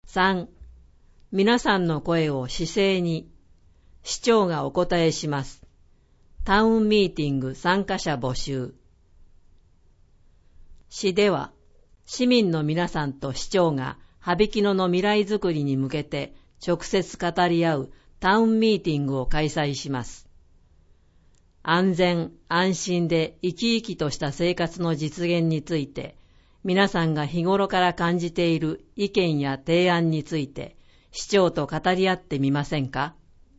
3、皆さんの声を市政に。市長がお答えします。タウンミーティング参加者募集。市では、市民の皆さんと市長が羽曳野の未来づくりに向けて直接語り合うタウンミーティングを開催します。安全・安心で生き生きとした生活の実現について、皆さんが日頃から感じている意見や提案について、市長と語り合ってみませんか？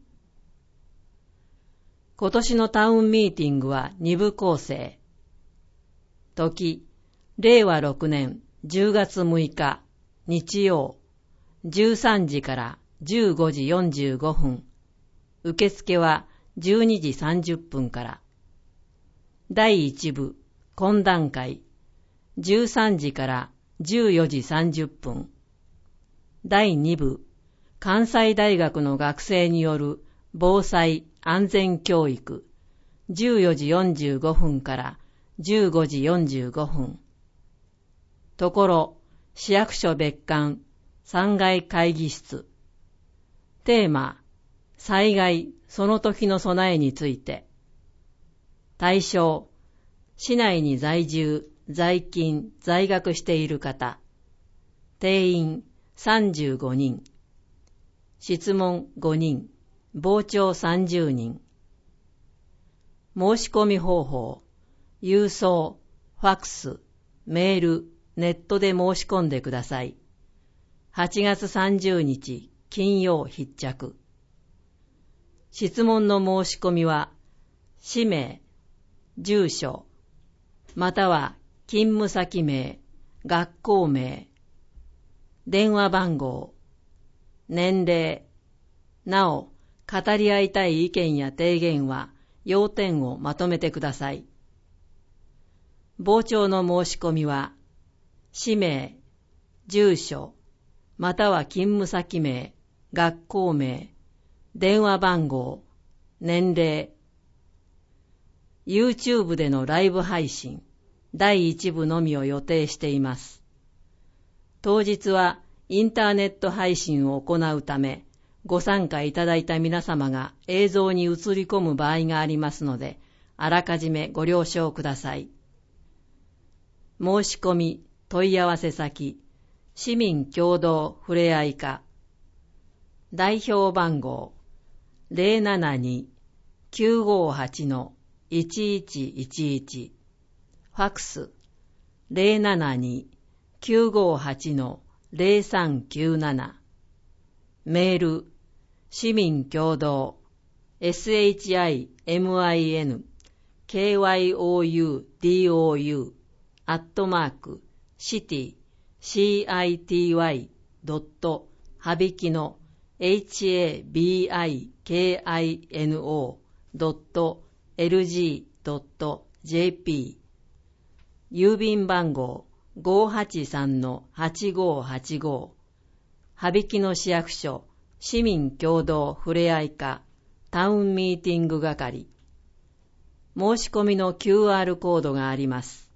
今年のタウンミーティングは2部構成。時、令和6年10月6日、日曜、13時から15時45分。受付は12時30分から。第1部、懇談会、13時から14時30分。第2部、関西大学の学生による防災安全教育、14時45分から15時45分。ところ、市役所別館3階会議室。テーマ、災害その時の備えについて。対象、市内に在住、在勤、在学している方。定員35人。質問5人。傍聴30人。申し込み方法、郵送、ファックス、メール、ネットで申し込んでください。8月30日金曜必着。質問の申し込みは、氏名、住所、または勤務先名、学校名、電話番号、年齢、なお、語り合いたい意見や提言は要点をまとめてください。傍聴の申し込みは、氏名、住所、または勤務先名、学校名、電話番号、年齢。YouTube でのライブ配信、第1部のみを予定しています。当日はインターネット配信を行うため、ご参加いただいた皆様が映像に映り込む場合がありますので、あらかじめご了承ください。申し込み、問い合わせ先、市民共同ふれあい課。代表番号、072-958-1111。ファックス、072-958-0397。メール、市民共同、SHIMINKYOUDOU @city habikino.lg.jp 郵便番号 583-8585 羽曳野市役所市民共同ふれあい課タウンミーティング係。申し込みの QR コードがあります。